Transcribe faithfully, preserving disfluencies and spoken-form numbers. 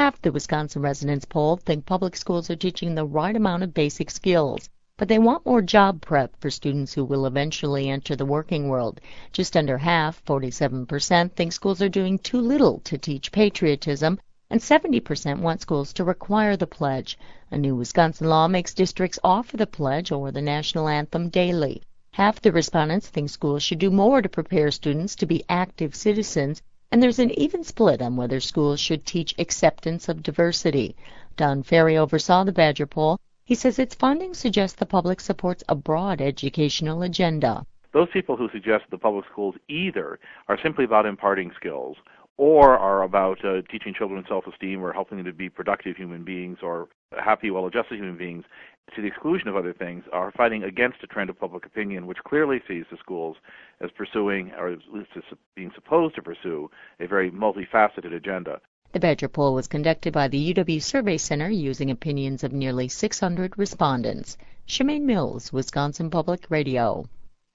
Half the Wisconsin residents polled think public schools are teaching the right amount of basic skills, but they want more job prep for students who will eventually enter the working world. Just under half, forty-seven percent, think schools are doing too little to teach patriotism, and seventy percent want schools to require the pledge. A new Wisconsin law makes districts offer the pledge or the national anthem daily. Half the respondents think schools should do more to prepare students to be active citizens, and there's an even split on whether schools should teach acceptance of diversity. Don Ferry oversaw the Badger poll. He says its findings suggest the public supports a broad educational agenda. Those people who suggest the public schools either are simply about imparting skills or are about uh, teaching children self-esteem or helping them to be productive human beings or happy, well-adjusted human beings, to the exclusion of other things, are fighting against a trend of public opinion which clearly sees the schools as pursuing, or at least as being supposed to pursue, a very multifaceted agenda. The Badger poll was conducted by the U W Survey Center using opinions of nearly six hundred respondents. Shemaine Mills, Wisconsin Public Radio.